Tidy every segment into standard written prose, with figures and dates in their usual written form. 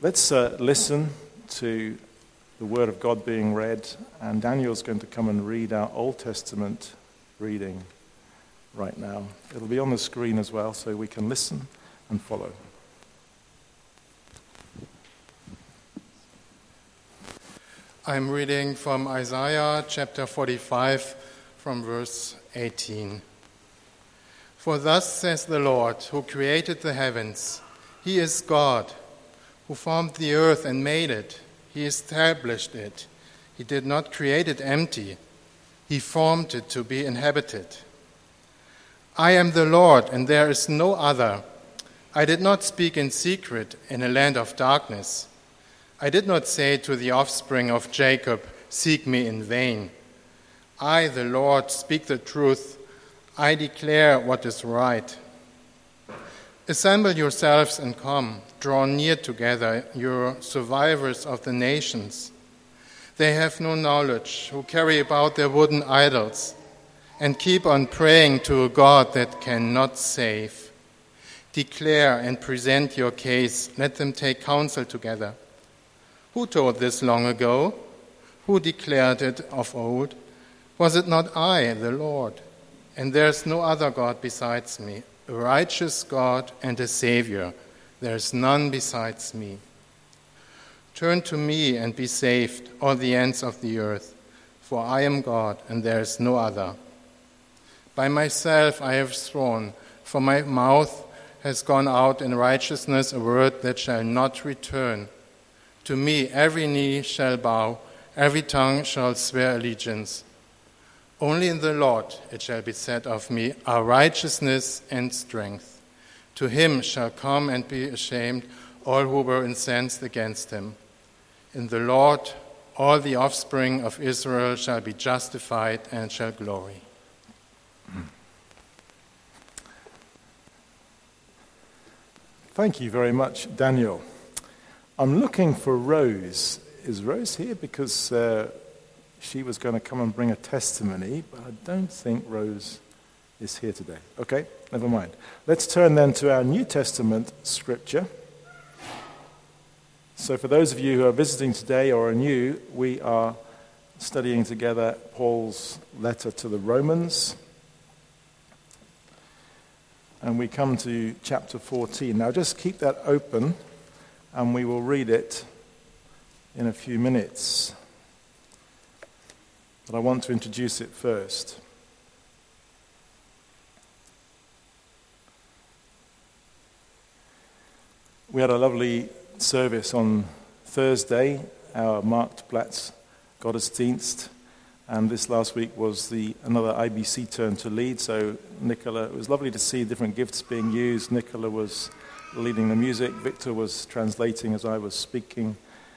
Let's listen to the Word of God being read, and Daniel's going to come and read our Old Testament reading right now. It'll be on the screen as well, so we can listen and follow. I'm reading from Isaiah chapter 45 from verse 18. For thus says the Lord, who created the heavens, He is God, who formed the earth and made it. He established it. He did not create it empty. He formed it to be inhabited. I am the Lord, and there is no other. I did not speak in secret in a land of darkness. I did not say to the offspring of Jacob, seek me in vain. I, the Lord, speak the truth. I declare what is right. Assemble yourselves and come. Draw near together, you survivors of the nations. They have no knowledge, who carry about their wooden idols and keep on praying to a God that cannot save. Declare and present your case. Let them take counsel together. Who told this long ago? Who declared it of old? Was it not I, the Lord? And there is no other God besides me, a righteous God and a Savior. There is none besides me. Turn to me and be saved, all the ends of the earth, for I am God and there is no other. By myself I have sworn, for my mouth has gone out in righteousness a word that shall not return. To me every knee shall bow, every tongue shall swear allegiance. Only in the Lord it shall be said of me, our righteousness and strength. To him shall come and be ashamed all who were incensed against him. In the Lord all the offspring of Israel shall be justified and shall glory. Thank you very much, Daniel. I'm looking for Rose. Is Rose here? Because she was going to come and bring a testimony, but I don't think Rose is here today. Okay, never mind. Let's turn then to our New Testament scripture. So for those of you who are visiting today or are new, we are studying together Paul's letter to the Romans. And we come to chapter 14. Now just keep that open and we will read it in a few minutes. But I want to introduce it first. We had a lovely service on Thursday, our Marktplatz Gottesdienst, and this last week was another IBC turn to lead. So Nicola, it was lovely to see different gifts being used. Nicola was leading the music, Victor was translating as I was speaking,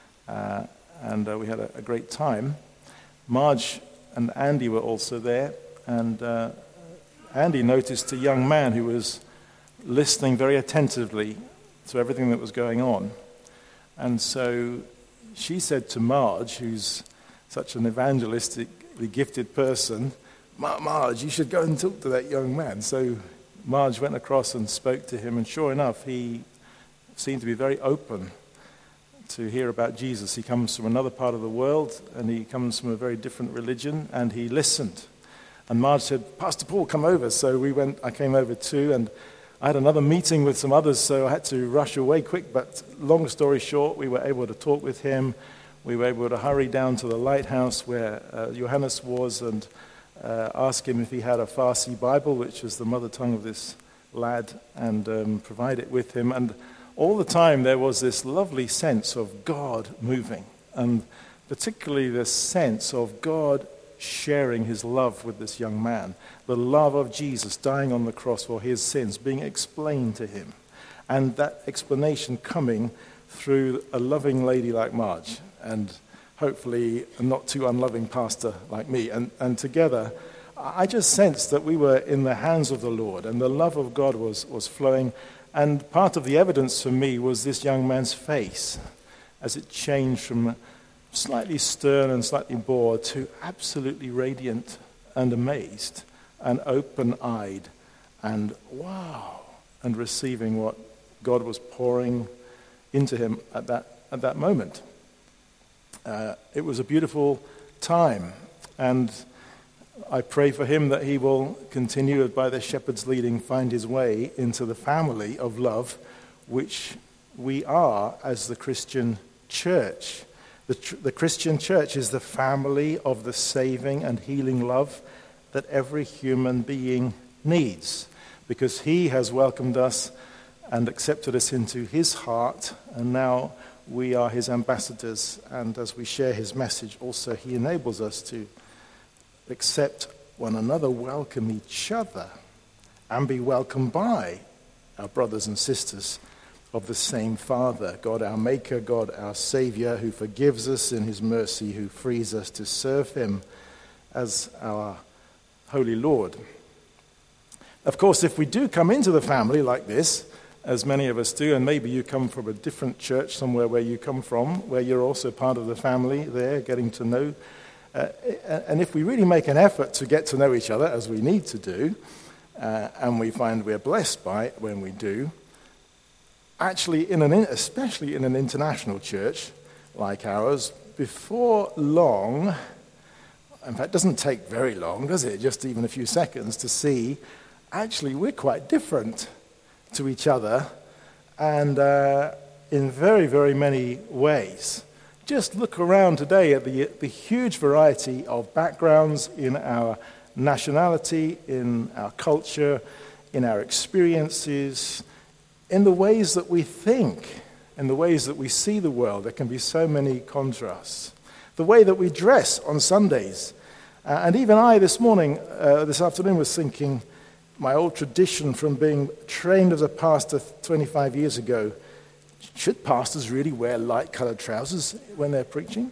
and we had a great time. Marge and Andy were also there, and Andy noticed a young man who was listening very attentively to everything that was going on. And so she said to Marge, who's such an evangelistically gifted person, Marge, you should go and talk to that young man. So Marge went across and spoke to him, and sure enough, he seemed to be very open to hear about Jesus. He comes from another part of the world, and he comes from a very different religion, and he listened. And Marge said, Pastor Paul, come over. So I came over too, and I had another meeting with some others, so I had to rush away quick. But long story short, we were able to talk with him. We were able to hurry down to the lighthouse where Johannes was and ask him if he had a Farsi Bible, which is the mother tongue of this lad, and provide it with him. And all the time there was this lovely sense of God moving, and particularly this sense of God sharing his love with this young man, the love of Jesus dying on the cross for his sins being explained to him, and that explanation coming through a loving lady like Marge, and hopefully a not too unloving pastor like me. And together, I just sensed that we were in the hands of the Lord, and the love of God was flowing. And part of the evidence for me was this young man's face as it changed from slightly stern and slightly bored to absolutely radiant and amazed and open-eyed and wow, and receiving what God was pouring into him at that at that moment. It was a beautiful time, and I pray for him that he will continue, by the shepherd's leading, find his way into the family of love, which we are as the Christian church. The Christian church is the family of the saving and healing love that every human being needs, because he has welcomed us and accepted us into his heart, and now we are his ambassadors, and as we share his message also, he enables us to accept one another, welcome each other, and be welcomed by our brothers and sisters of the same Father, God our Maker, God our Savior, who forgives us in his mercy, who frees us to serve him as our Holy Lord. Of course, if we do come into the family like this, as many of us do, and maybe you come from a different church somewhere where you come from, where you're also part of the family there, getting to know. And if we really make an effort to get to know each other, as we need to do, and we find we're blessed by it when we do, actually, especially in an international church like ours, before long, in fact, it doesn't take very long, does it? Just even a few seconds to see, actually, we're quite different to each other, and in very, very many ways. Just look around today at the huge variety of backgrounds in our nationality, in our culture, in our experiences, in the ways that we think, in the ways that we see the world. There can be so many contrasts. The way that we dress on Sundays. And even I this afternoon was thinking, my old tradition from being trained as a pastor 25 years ago, should pastors really wear light-colored trousers when they're preaching?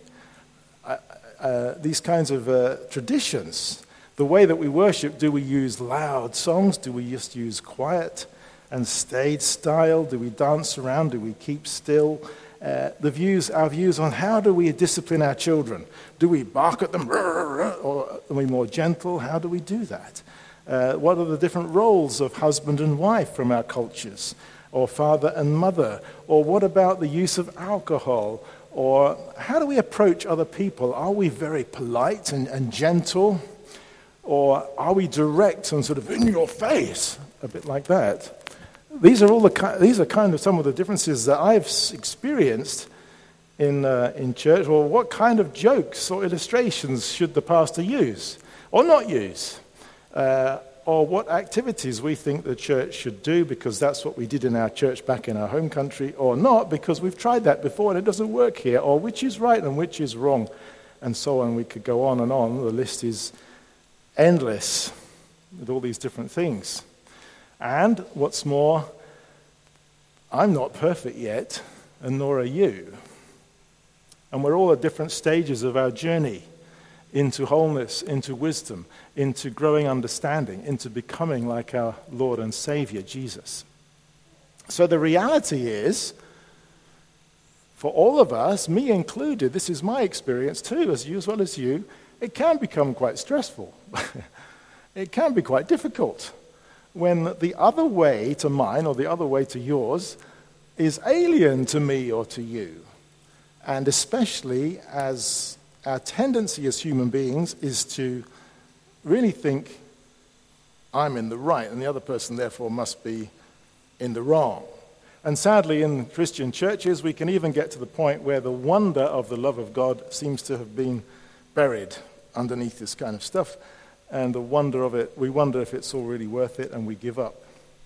These kinds of traditions. The way that we worship, do we use loud songs? Do we just use quiet and stage style? Do we dance around? Do we keep still? Our views on how do we discipline our children? Do we bark at them, or are we more gentle? How do we do that? What are the different roles of husband and wife from our cultures, or father and mother? Or what about the use of alcohol? Or how do we approach other people? Are we very polite and gentle? Or are we direct and sort of in your face, a bit like that? These are kind of some of the differences that I've experienced in church. Or what kind of jokes or illustrations should the pastor use or not use? Or what activities we think the church should do because that's what we did in our church back in our home country, or not because we've tried that before and it doesn't work here, or which is right and which is wrong, and so on. We could go on and on. The list is endless with all these different things. And what's more, I'm not perfect yet, and nor are you. And we're all at different stages of our journey into wholeness, into wisdom, into growing understanding, into becoming like our Lord and Savior, Jesus. So the reality is, for all of us, me included, this is my experience too, as well as you, it can become quite stressful. It can be quite difficult when the other way to mine or the other way to yours is alien to me or to you. And especially as our tendency as human beings is to really think, I'm in the right, and the other person therefore must be in the wrong. And sadly, in Christian churches, we can even get to the point where the wonder of the love of God seems to have been buried underneath this kind of stuff. And the wonder of it, we wonder if it's all really worth it, and we give up.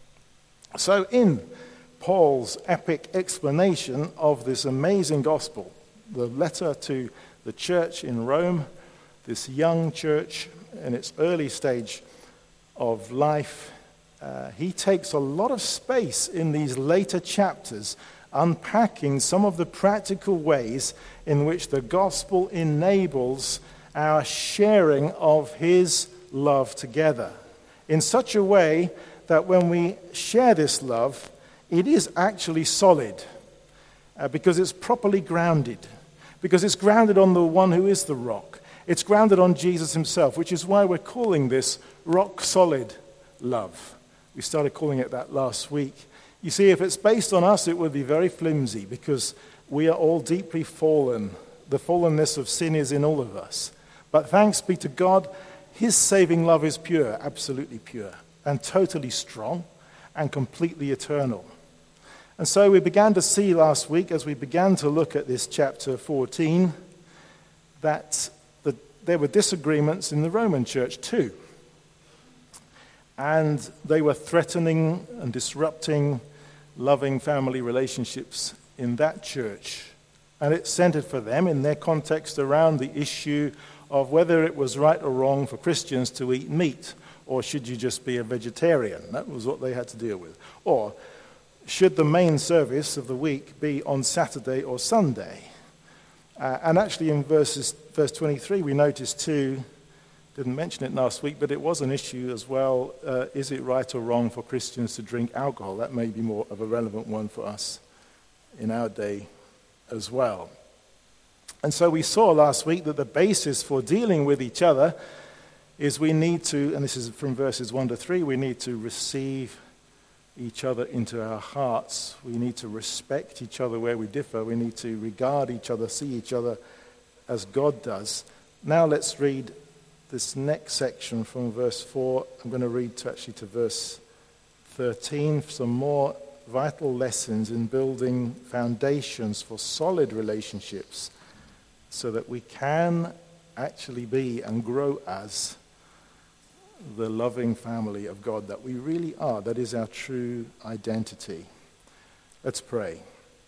So in Paul's epic explanation of this amazing gospel, the letter to the church in Rome, this young church in its early stage of life, he takes a lot of space in these later chapters unpacking some of the practical ways in which the gospel enables our sharing of his love together in such a way that when we share this love, it is actually solid because it's properly grounded. Because it's grounded on the one who is the rock. It's grounded on Jesus himself, which is why we're calling this rock-solid love. We started calling it that last week. You see, if it's based on us, it would be very flimsy, because We are all deeply fallen. The fallenness of sin is in all of us. But thanks be to God, his saving love is pure, absolutely pure, and totally strong and completely eternal. And so we began to see last week, as we began to look at this chapter 14, that there were disagreements in the Roman church too. And they were threatening and disrupting loving family relationships in that church. And it centered for them in their context around the issue of whether it was right or wrong for Christians to eat meat, or should you just be a vegetarian? That was what they had to deal with. Or should the main service of the week be on Saturday or Sunday? And actually in verse 23 we noticed too, didn't mention it last week, but it was an issue as well. Is it right or wrong for Christians to drink alcohol? That may be more of a relevant one for us in our day as well. And so we saw last week that the basis for dealing with each other is we need to, and this is from verses 1 to 3, we need to receive each other into our hearts. We need to respect each other where we differ. We need to regard each other, see each other as God does. Now let's read this next section from verse 4. I'm going to read to verse 13, some more vital lessons in building foundations for solid relationships so that we can actually be and grow as the loving family of God that we really are. That is our true identity. Let's pray.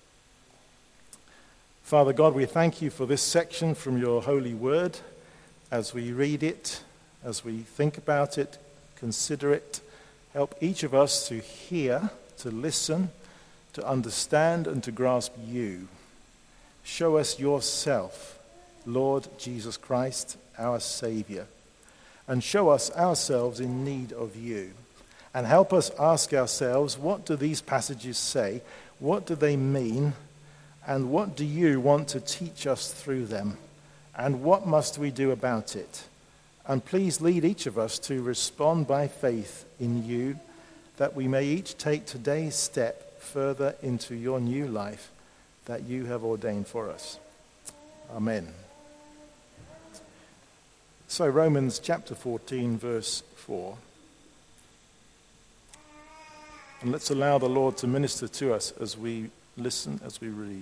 Father God, we thank you for this section from your holy word. As we read it, as we think about it, consider it, help each of us to hear, to listen, to understand, and to grasp you. Show us yourself, Lord Jesus Christ, our Savior, and show us ourselves in need of you. And help us ask ourselves, what do these passages say? What do they mean? And what do you want to teach us through them? And what must we do about it? And please lead each of us to respond by faith in you, that we may each take today's step further into your new life that you have ordained for us. Amen. So Romans chapter 14, verse 4. And let's allow the Lord to minister to us as we listen, as we read.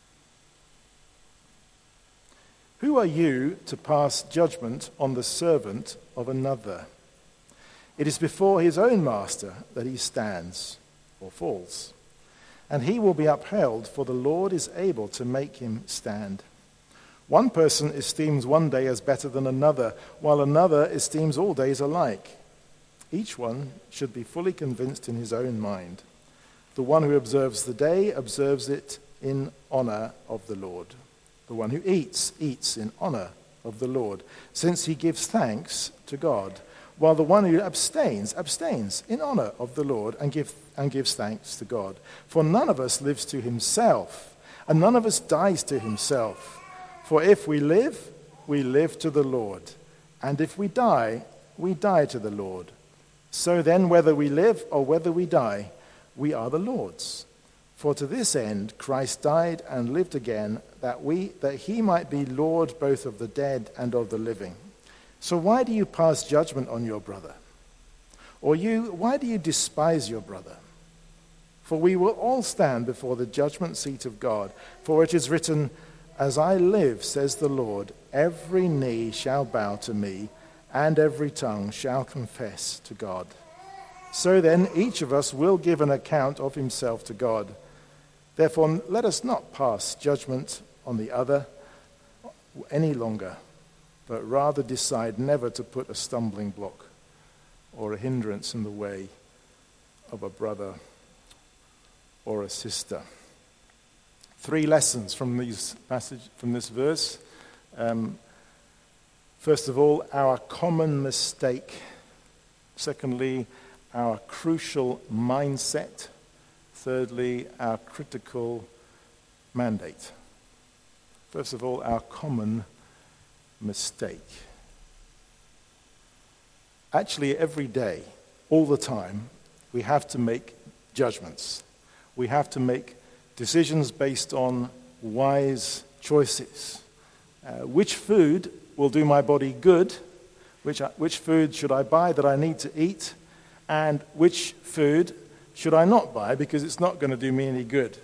Who are you to pass judgment on the servant of another? It is before his own master that he stands or falls, and he will be upheld, for the Lord is able to make him stand. One person esteems one day as better than another, while another esteems all days alike. Each one should be fully convinced in his own mind. The one who observes the day observes it in honor of the Lord. The one who eats, eats in honor of the Lord, since he gives thanks to God, while the one who abstains, abstains in honor of the Lord and gives thanks to God. For none of us lives to himself, and none of us dies to himself. For if we live to the Lord, and if we die to the Lord. So then, whether we live or whether we die, we are the Lord's. For to this end Christ died and lived again, that he might be Lord both of the dead and of the living. So why do you pass judgment on your brother? Or why do you despise your brother? For we will all stand before the judgment seat of God. For it is written, as I live, says the Lord, every knee shall bow to me, and every tongue shall confess to God. So then, each of us will give an account of himself to God. Therefore, let us not pass judgment on the other any longer, but rather decide never to put a stumbling block or a hindrance in the way of a brother or a sister. 3 lessons from this verse. First of all, our common mistake. Secondly, our crucial mindset. Thirdly, our critical mandate. First of all, our common mistake. Actually, every day, all the time, we have to make judgments. We have to make decisions based on wise choices. Which food will do my body good? Which food should I buy that I need to eat? And which food should I not buy because it's not going to do me any good?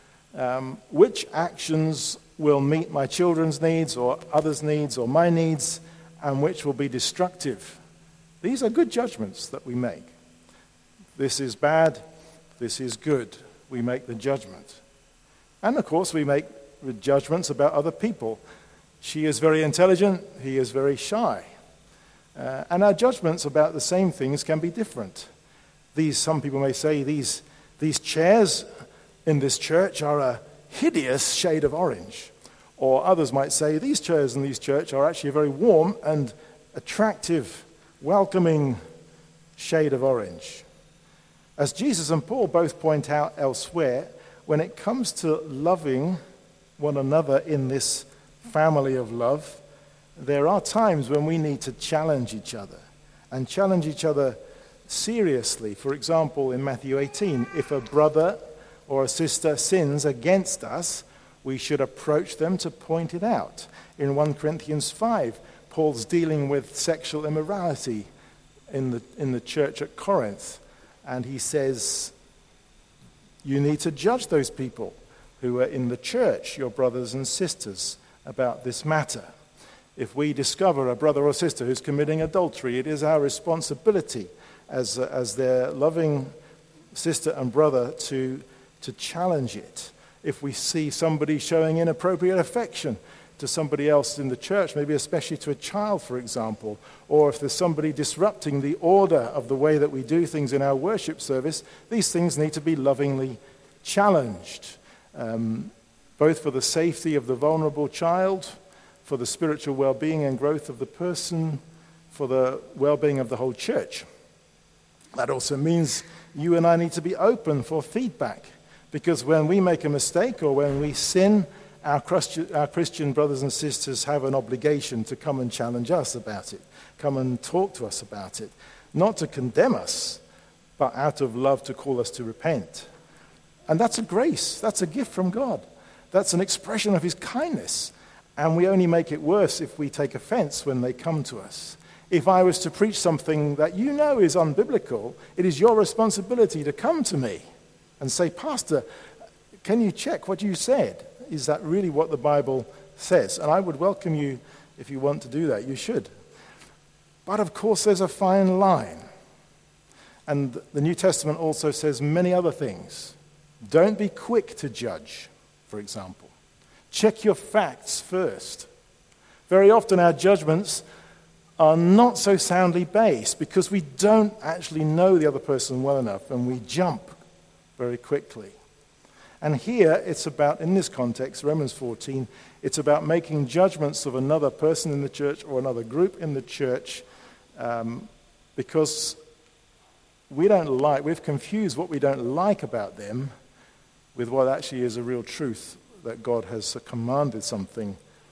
Which actions will meet my children's needs or others' needs or my needs, and which will be destructive? These are good judgments that we make. This is bad, this is good. We make the judgment. And of course we make judgments about other people. She is very intelligent, he is very shy. And our judgments about the same things can be different. Some people may say these chairs in this church are a hideous shade of orange. Or others might say these chairs in this church are actually a very warm and attractive, welcoming shade of orange. As Jesus and Paul both point out elsewhere, when it comes to loving one another in this family of love, there are times when we need to challenge each other, and challenge each other seriously. For example, in Matthew 18, if a brother or a sister sins against us, we should approach them to point it out. In 1 Corinthians 5, Paul's dealing with sexual immorality in the church at Corinth, and he says, you need to judge those people who are in the church, your brothers and sisters, about this matter. If we discover a brother or sister who's committing adultery, it is our responsibility as their loving sister and brother to challenge it. If we see somebody showing inappropriate affection to somebody else in the church, maybe especially to a child, for example, or if there's somebody disrupting the order of the way that we do things in our worship service, these things need to be lovingly challenged, both for the safety of the vulnerable child, for the spiritual well-being and growth of the person, for the well-being of the whole church. That also means you and I need to be open for feedback, because when we make a mistake or when we sin, our Christian brothers and sisters have an obligation to come and challenge us about it, come and talk to us about it, not to condemn us, but out of love to call us to repent. And that's a grace, that's a gift from God. That's an expression of his kindness. And we only make it worse if we take offense when they come to us. If I was to preach something that you know is unbiblical, it is your responsibility to come to me and say, Pastor, can you check what you said? Is that really what the Bible says? And I would welcome you if you want to do that. You should. But of course, there's a fine line. And the New Testament also says many other things. Don't be quick to judge, for example. Check your facts first. Very often our judgments are not so soundly based because we don't actually know the other person well enough, and we jump very quickly. And here it's about, in this context, Romans 14, it's about making judgments of another person in the church or another group in the church because we've confused what we don't like about them with what actually is a real truth that God has commanded something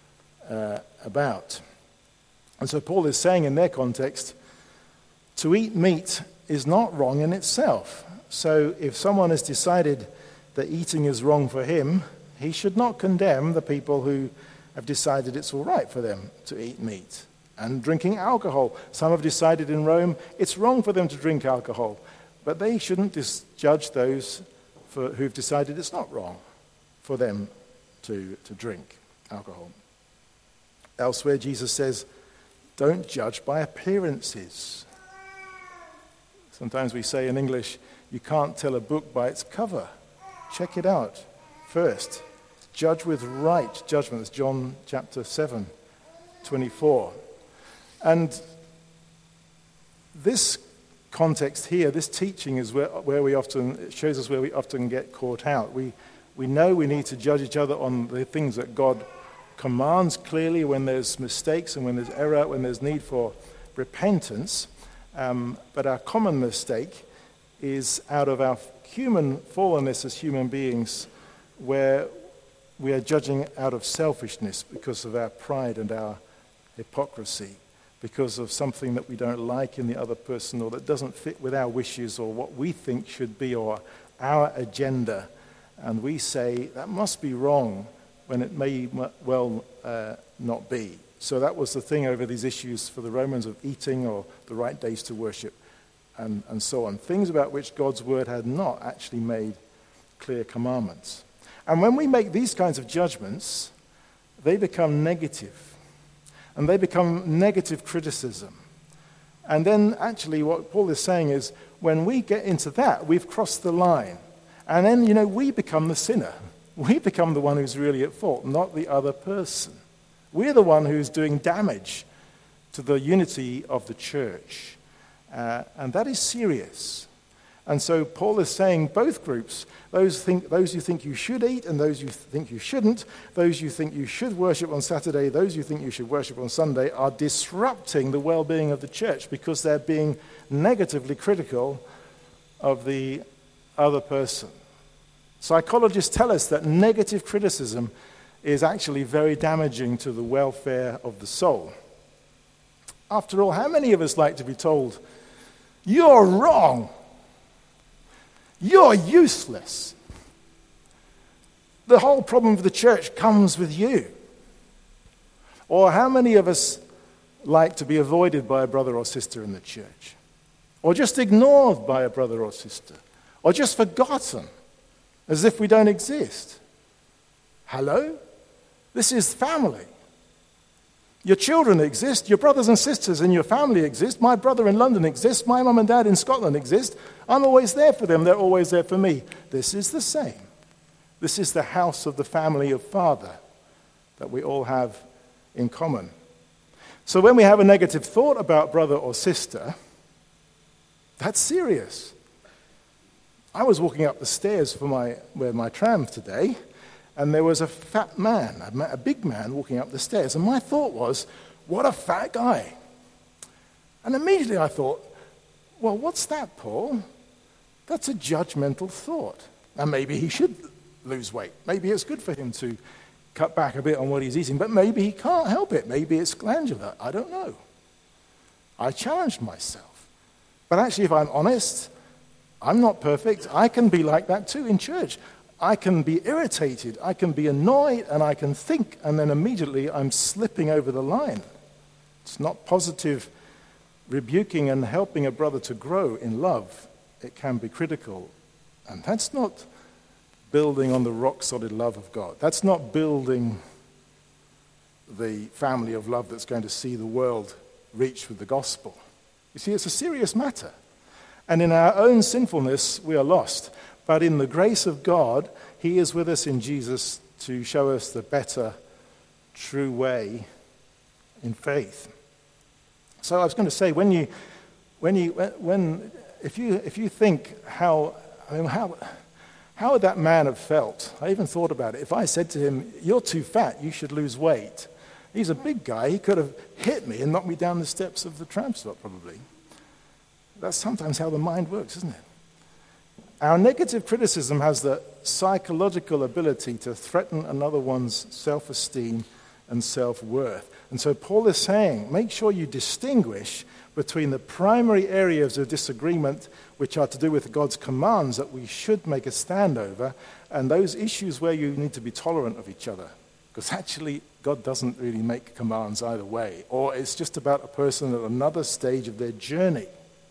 about. And so Paul is saying in their context, to eat meat is not wrong in itself. So if someone has decided that eating is wrong for him, he should not condemn the people who have decided it's all right for them to eat meat. And drinking alcohol. Some have decided in Rome it's wrong for them to drink alcohol, but they shouldn't judge those who've decided it's not wrong for them to drink alcohol. Elsewhere, Jesus says, don't judge by appearances. Sometimes we say in English, you can't tell a book by its cover. Check it out first. Judge with right judgment. That's John chapter 7, 24. And this context here, this teaching is it shows us where we often get caught out. We know we need to judge each other on the things that God commands clearly when there's mistakes and when there's error, when there's need for repentance. But our common mistake is out of our human fallenness as human beings, where we are judging out of selfishness because of our pride and our hypocrisy, because of something that we don't like in the other person or that doesn't fit with our wishes or what we think should be or our agenda. And we say, that must be wrong when it may well not be. So that was the thing over these issues for the Romans of eating or the right days to worship and so on. Things about which God's word had not actually made clear commandments. And when we make these kinds of judgments, they become negative. And they become negative criticism. And then actually what Paul is saying is, when we get into that, we've crossed the line. And then, we become the sinner. We become the one who's really at fault, not the other person. We're the one who's doing damage to the unity of the church. And that is serious. And so Paul is saying both groups, those who think you should eat and those who think you shouldn't, those who think you should worship on Saturday, those who think you should worship on Sunday, are disrupting the well-being of the church because they're being negatively critical of the other person. Psychologists tell us that negative criticism is actually very damaging to the welfare of the soul. After all, how many of us like to be told, "You're wrong. You're useless. The whole problem of the church comes with you"? Or how many of us like to be avoided by a brother or sister in the church? Or just ignored by a brother or sister? Or just forgotten, as if we don't exist? Hello? This is family. Your children exist, your brothers and sisters in your family exist, my brother in London exists, my mum and dad in Scotland exist. I'm always there for them, they're always there for me. This is the same. This is the house of the family of Father that we all have in common. So when we have a negative thought about brother or sister, that's serious. I was walking up the stairs for my tram today, and there was a fat man, a big man walking up the stairs. And my thought was, what a fat guy. And immediately I thought, well, what's that, Paul? That's a judgmental thought. And maybe he should lose weight. Maybe it's good for him to cut back a bit on what he's eating. But maybe he can't help it. Maybe it's glandular. I don't know. I challenged myself. But actually, if I'm honest, I'm not perfect. I can be like that too in church. I can be irritated, I can be annoyed, and I can think, and then immediately I'm slipping over the line. It's not positive rebuking and helping a brother to grow in love. It can be critical. And that's not building on the rock-solid love of God. That's not building the family of love that's going to see the world reached with the gospel. You see, it's a serious matter. And in our own sinfulness, we are lost. But in the grace of God, he is with us in Jesus to show us the better, true way in faith. So I was going to say, if you think how would that man have felt? I even thought about it. If I said to him, "You're too fat, you should lose weight." He's a big guy. He could have hit me and knocked me down the steps of the tram stop, probably. That's sometimes how the mind works, isn't it? Our negative criticism has the psychological ability to threaten another one's self-esteem and self-worth. And so Paul is saying, make sure you distinguish between the primary areas of disagreement, which are to do with God's commands that we should make a stand over, and those issues where you need to be tolerant of each other. Because actually, God doesn't really make commands either way. Or it's just about a person at another stage of their journey.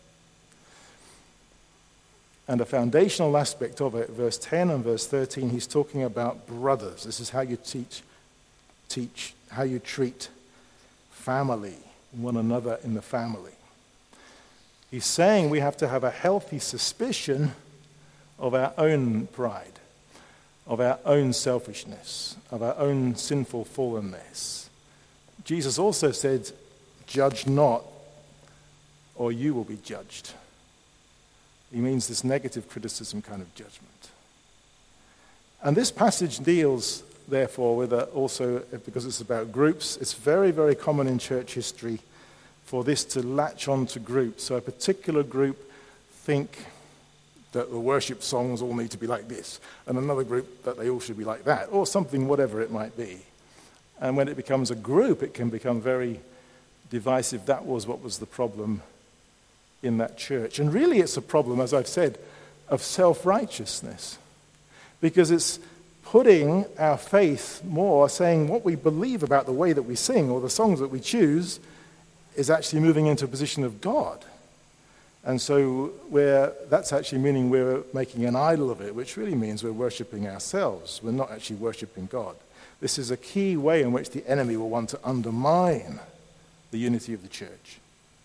And a foundational aspect of it, verse 10 and verse 13, he's talking about brothers. This is how you teach how you treat family, one another in the family. He's saying we have to have a healthy suspicion of our own pride, of our own selfishness, of our own sinful fallenness. Jesus also said, "Judge not, or you will be judged." He means this negative criticism kind of judgment. And this passage deals, therefore, with also, because it's about groups, it's very, very common in church history for this to latch on to groups. So a particular group think that the worship songs all need to be like this, and another group that they all should be like that, or something, whatever it might be. And when it becomes a group, it can become very divisive. That was what was the problem in that church. And really it's a problem, as I've said, of self-righteousness. Because it's putting our faith more, saying what we believe about the way that we sing or the songs that we choose is actually moving into a position of God. And so that's actually meaning we're making an idol of it, which really means we're worshipping ourselves. We're not actually worshipping God. This is a key way in which the enemy will want to undermine the unity of the church.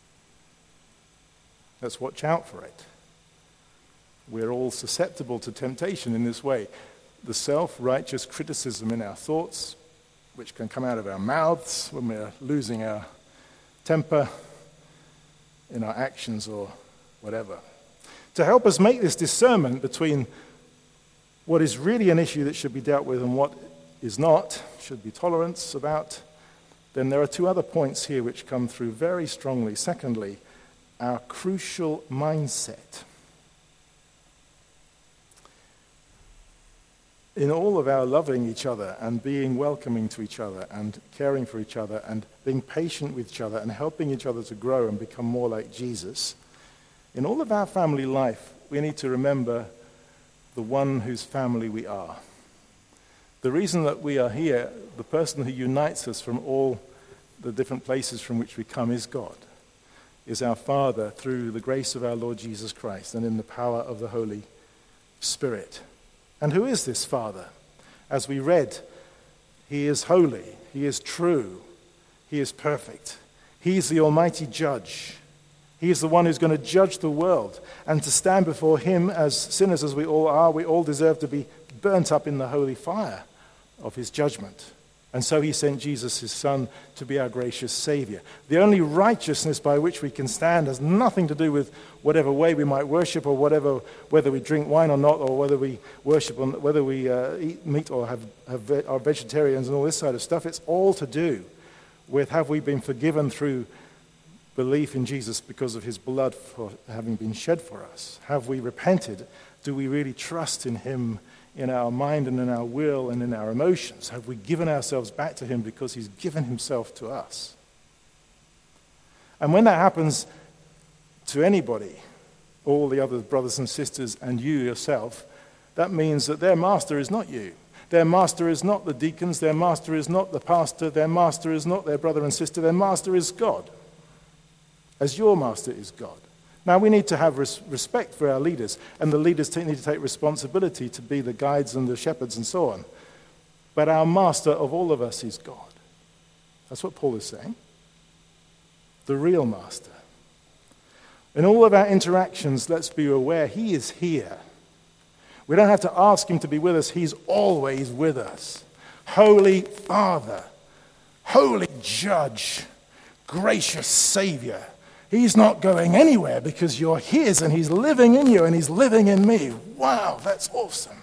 Let's watch out for it. We're all susceptible to temptation in this way. The self-righteous criticism in our thoughts, which can come out of our mouths when we're losing our temper, in our actions or whatever. To help us make this discernment between what is really an issue that should be dealt with and what is not, should be tolerance about, then there are two other points here which come through very strongly. Secondly, our crucial mindset. In all of our loving each other and being welcoming to each other and caring for each other and being patient with each other and helping each other to grow and become more like Jesus, in all of our family life, we need to remember the one whose family we are. The reason that we are here, the person who unites us from all the different places from which we come is God, is our Father through the grace of our Lord Jesus Christ and in the power of the Holy Spirit. And who is this Father? As we read, he is holy, he is true, he is perfect. He is the almighty judge. He is the one who's going to judge the world. And to stand before him, as sinners as we all are, we all deserve to be burnt up in the holy fire of his judgment. And so he sent Jesus, his Son, to be our gracious Savior. The only righteousness by which we can stand has nothing to do with whatever way we might worship or whether we drink wine or not, or whether we worship, or whether we eat meat or are vegetarians and all this sort of stuff. It's all to do with, have we been forgiven through belief in Jesus because of his blood for having been shed for us? Have we repented? Do we really trust in him in our mind and in our will and in our emotions? Have we given ourselves back to him because he's given himself to us? And when that happens to anybody, all the other brothers and sisters and you yourself, that means that their master is not you. Their master is not the deacons. Their master is not the pastor. Their master is not their brother and sister. Their master is God, as your master is God. Now, we need to have respect for our leaders, and the leaders need to take responsibility to be the guides and the shepherds and so on. But our master of all of us is God. That's what Paul is saying. The real master. In all of our interactions, let's be aware, he is here. We don't have to ask him to be with us. He's always with us. Holy Father, holy Judge, gracious Savior. He's not going anywhere because you're his and he's living in you and he's living in me. Wow, that's awesome.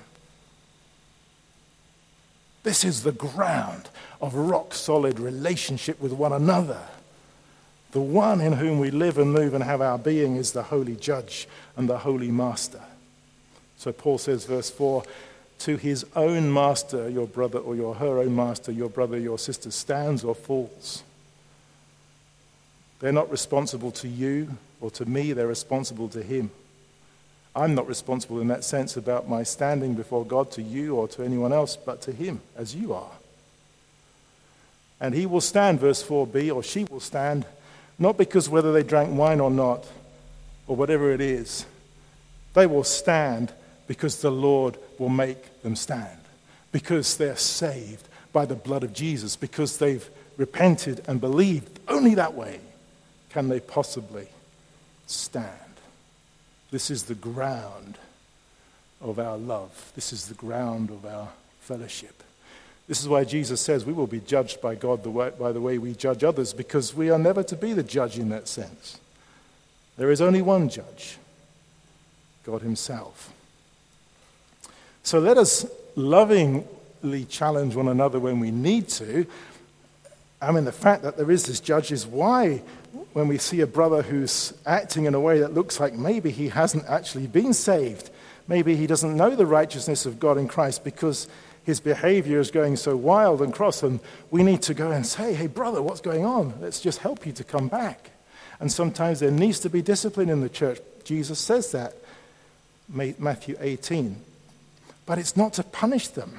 This is the ground of rock-solid relationship with one another. The one in whom we live and move and have our being is the holy Judge and the holy Master. So Paul says, verse 4, to his own master, your brother or her own master, your brother, your sister, stands or falls. They're not responsible to you or to me, they're responsible to him. I'm not responsible in that sense about my standing before God to you or to anyone else, but to him, as you are. And he will stand, verse 4b, or she will stand, not because whether they drank wine or not, or whatever it is. They will stand because the Lord will make them stand, because they're saved by the blood of Jesus, because they've repented and believed. Only that way can they possibly stand. This is the ground of our love. This is the ground of our fellowship. This is why Jesus says we will be judged by God by the way we judge others, because we are never to be the judge in that sense. There is only one judge, God himself. So let us lovingly challenge one another when we need to. I mean, the fact that there is this judge is why when we see a brother who's acting in a way that looks like maybe he hasn't actually been saved, maybe he doesn't know the righteousness of God in Christ because his behavior is going so wild and cross, and we need to go and say, hey, brother, what's going on? Let's just help you to come back. And sometimes there needs to be discipline in the church. Jesus says that, Matthew 18. But it's not to punish them.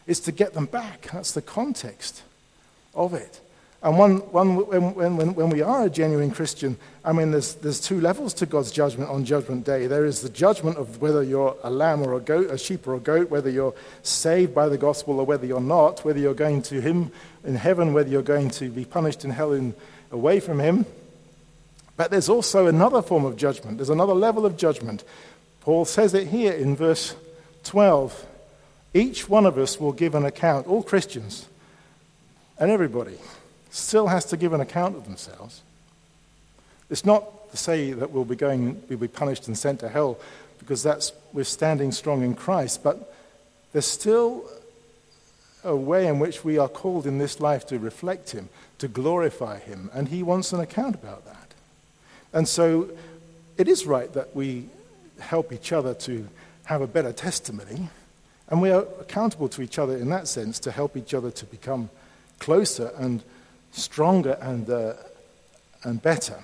It's to get them back. That's the context of it. And when we are a genuine Christian, I mean, there's two levels to God's judgment on Judgment Day. There is the judgment of whether you're a lamb or a goat, a sheep or a goat, whether you're saved by the gospel or whether you're not, whether you're going to him in heaven, whether you're going to be punished in hell away from him. But there's also another form of judgment. There's another level of judgment. Paul says it here in verse 12. Each one of us will give an account, all Christians and everybody still has to give an account of themselves. It's not to say that we'll be punished and sent to hell because we're standing strong in Christ, but there's still a way in which we are called in this life to reflect him, to glorify him, and he wants an account about that. And so it is right that we help each other to have a better testimony, and we are accountable to each other in that sense to help each other to become closer and stronger and better.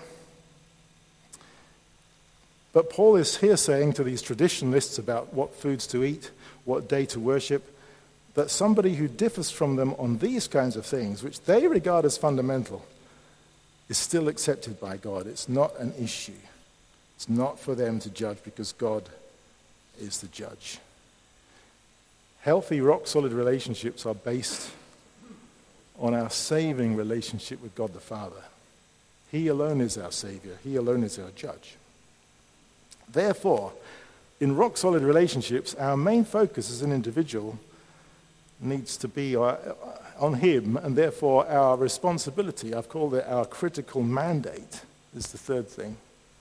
But Paul is here saying to these traditionalists about what foods to eat, what day to worship, that somebody who differs from them on these kinds of things, which they regard as fundamental, is still accepted by God. It's not an issue. It's not for them to judge because God is the judge. Healthy, rock-solid relationships are based on our saving relationship with God the Father. He alone is our Savior. He alone is our judge. Therefore, in rock-solid relationships, our main focus as an individual needs to be on him, and therefore our responsibility, I've called it our critical mandate, is the third thing.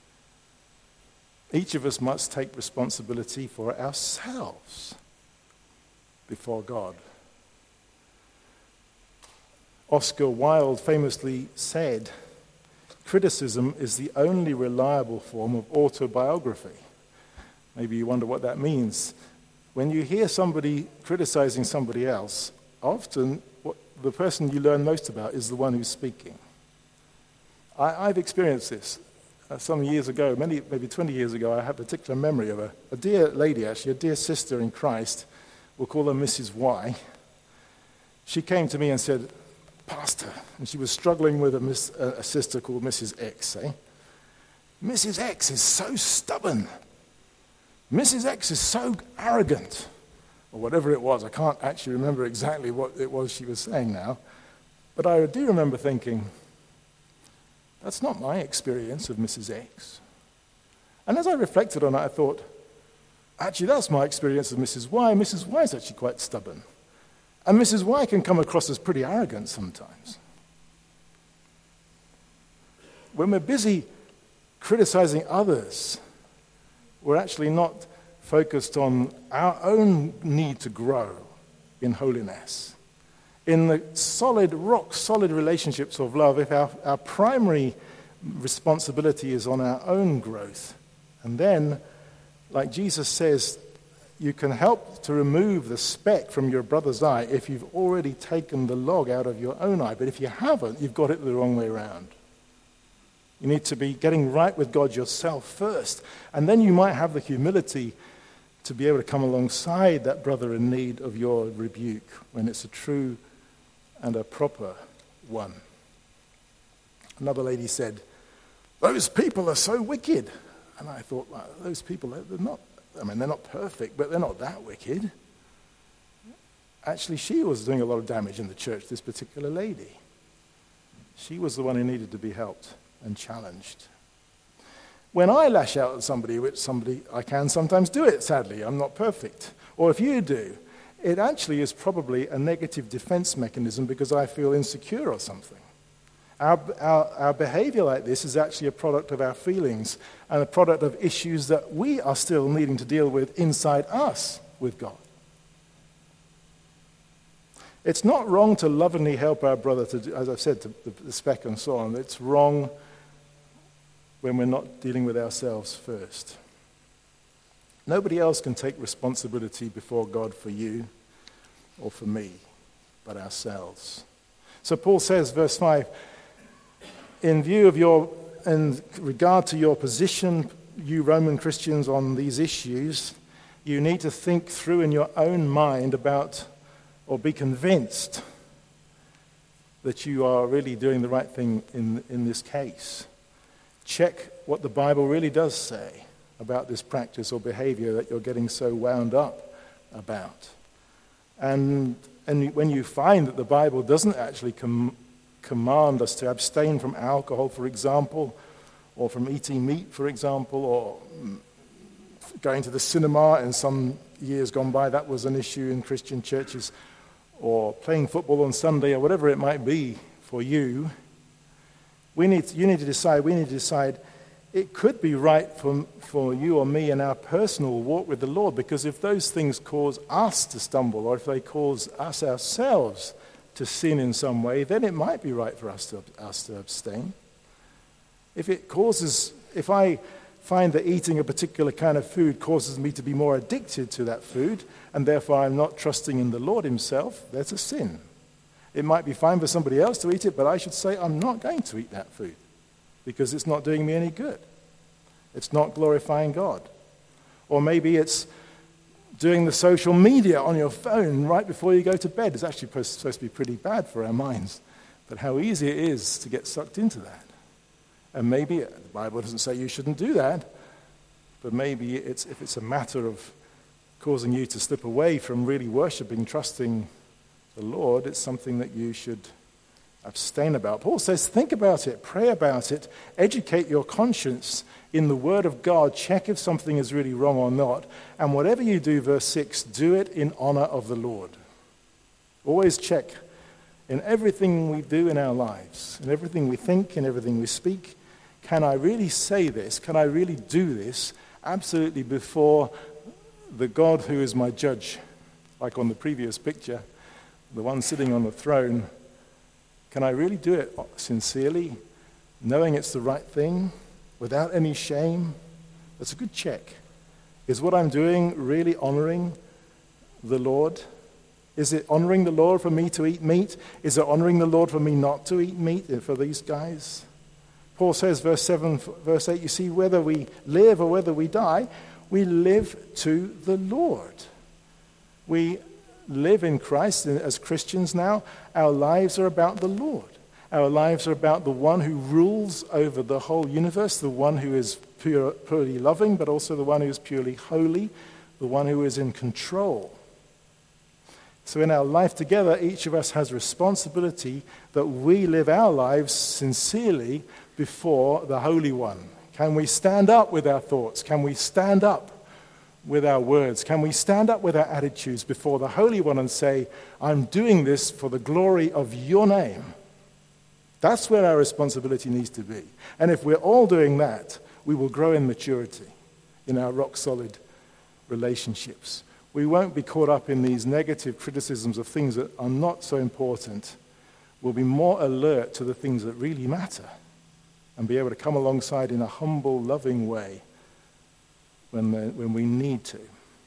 Each of us must take responsibility for ourselves before God. Oscar Wilde famously said, criticism is the only reliable form of autobiography. Maybe you wonder what that means. When you hear somebody criticizing somebody else, often the person you learn most about is the one who's speaking. I've experienced this. Some years ago, maybe 20 years ago, I have a particular memory of a dear lady, actually, a dear sister in Christ. We'll call her Mrs. Y. She came to me and said, Pastor, and she was struggling with a sister called Mrs. X. Mrs. X is so stubborn. Mrs. X is so arrogant. Or whatever it was. I can't actually remember exactly what it was she was saying now. But I do remember thinking, that's not my experience of Mrs. X. And as I reflected on it, I thought, actually, that's my experience of Mrs. Y. Mrs. Y is actually quite stubborn. And Mrs. Y can come across as pretty arrogant sometimes. When we're busy criticizing others, we're actually not focused on our own need to grow in holiness. In the rock-solid relationships of love, if our primary responsibility is on our own growth, and then, like Jesus says, you can help to remove the speck from your brother's eye if you've already taken the log out of your own eye. But if you haven't, you've got it the wrong way around. You need to be getting right with God yourself first. And then you might have the humility to be able to come alongside that brother in need of your rebuke when it's a true and a proper one. Another lady said, those people are so wicked. And I thought, well, those people, they're not perfect, but they're not that wicked. Actually, she was doing a lot of damage in the church, this particular lady. She was the one who needed to be helped and challenged. When I lash out at somebody, I can sometimes do it, sadly. I'm not perfect. Or if you do, it actually is probably a negative defense mechanism because I feel insecure or something. Our behavior like this is actually a product of our feelings and a product of issues that we are still needing to deal with inside us with God. It's not wrong to lovingly help our brother to do, as I've said, to the speck and so on. It's wrong when we're not dealing with ourselves first. Nobody else can take responsibility before God for you or for me, but ourselves. So Paul says, verse 5, in regard to your position, you Roman Christians, on these issues, you need to think through in your own mind about or be convinced that you are really doing the right thing in this case. Check what the Bible really does say about this practice or behavior that you're getting so wound up about. And when you find that the Bible doesn't actually command us to abstain from alcohol, for example, or from eating meat, for example, or going to the cinema in some years gone by, that was an issue in Christian churches, or playing football on Sunday, or whatever it might be for you, we need to decide it could be right for you or me in our personal walk with the Lord, because if those things cause us to stumble, or if they cause us ourselves to sin in some way, then it might be right for us to abstain. If I find that eating a particular kind of food causes me to be more addicted to that food, and therefore I'm not trusting in the Lord himself, that's a sin. It might be fine for somebody else to eat it, but I should say I'm not going to eat that food because it's not doing me any good. It's not glorifying God. Or maybe it's doing the social media on your phone right before you go to bed. It's actually supposed to be pretty bad for our minds, but how easy it is to get sucked into that. And maybe the Bible doesn't say you shouldn't do that, but maybe if it's a matter of causing you to slip away from really worshiping, trusting the Lord, it's something that you should abstain about. Paul says, think about it, pray about it, educate your conscience in the Word of God, check if something is really wrong or not, and whatever you do, verse 6, do it in honor of the Lord. Always check in everything we do in our lives, in everything we think, in everything we speak. Can I really say this? Can I really do this absolutely before the God who is my judge, like on the previous picture, the one sitting on the throne? Can I really do it sincerely, knowing it's the right thing, without any shame? That's a good check. Is what I'm doing really honoring the Lord? Is it honoring the Lord for me to eat meat? Is it honoring the Lord for me not to eat meat for these guys? Paul says, verse 7, verse 8, you see, whether we live or whether we die, we live to the Lord. We live in Christ as Christians now. Our lives are about the Lord. Our lives are about the one who rules over the whole universe, the one who is purely loving, but also the one who is purely holy, the one who is in control. So in our life together, each of us has responsibility that we live our lives sincerely before the Holy One. Can we stand up with our thoughts? Can we stand up with our words? Can we stand up with our attitudes before the Holy One and say, I'm doing this for the glory of your name? That's where our responsibility needs to be. And if we're all doing that, we will grow in maturity in our rock-solid relationships. We won't be caught up in these negative criticisms of things that are not so important. We'll be more alert to the things that really matter and be able to come alongside in a humble, loving way when we need to.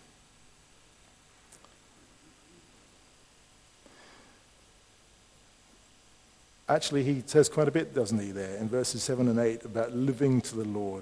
Actually, he says quite a bit, doesn't he, there in verses 7 and 8 about living to the Lord.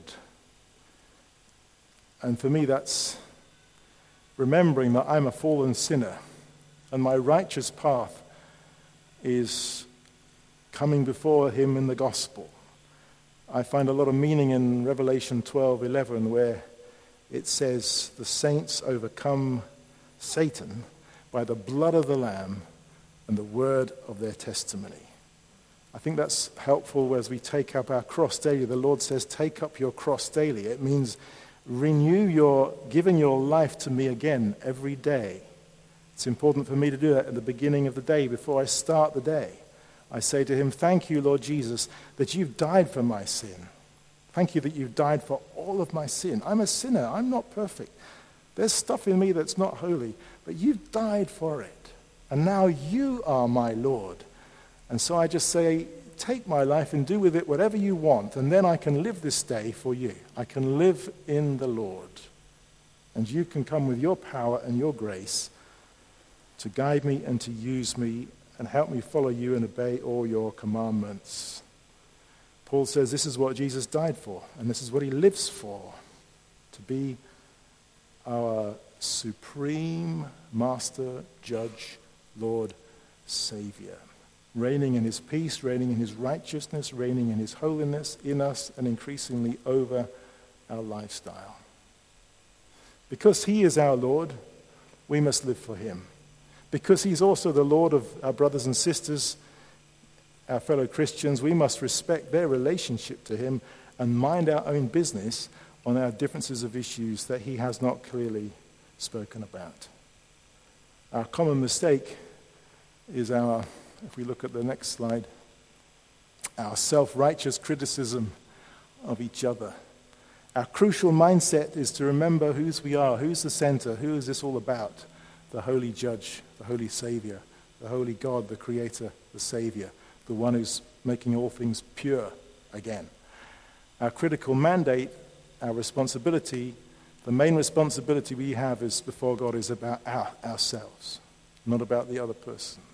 And for me, that's remembering that I'm a fallen sinner and my righteous path is coming before him in the gospel. I find a lot of meaning in Revelation 12:11, where it says the saints overcome Satan by the blood of the Lamb and the word of their testimony. I think that's helpful as we take up our cross daily. The Lord says, take up your cross daily. It means giving your life to me again every day. It's important for me to do that at the beginning of the day before I start the day. I say to him, thank you, Lord Jesus, that you've died for my sin. Thank you that you've died for all of my sin. I'm a sinner. I'm not perfect. There's stuff in me that's not holy, but you've died for it. And now you are my Lord. And so I just say, take my life and do with it whatever you want, and then I can live this day for you. I can live in the Lord. And you can come with your power and your grace to guide me and to use me and help me follow you and obey all your commandments. Paul says this is what Jesus died for, and this is what he lives for, to be our supreme master, judge, Lord, Savior. Reigning in his peace, reigning in his righteousness, reigning in his holiness in us and increasingly over our lifestyle. Because he is our Lord, we must live for him. Because he's also the Lord of our brothers and sisters, our fellow Christians, we must respect their relationship to him and mind our own business on our differences of issues that he has not clearly spoken about. Our common mistake is if we look at the next slide, our self-righteous criticism of each other. Our crucial mindset is to remember whose we are, who's the center, who is this all about? The holy judge, the holy savior, the holy God, the creator, the savior, the one who's making all things pure again. Our critical mandate, our responsibility, the main responsibility we have is before God is about ourselves, not about the other person.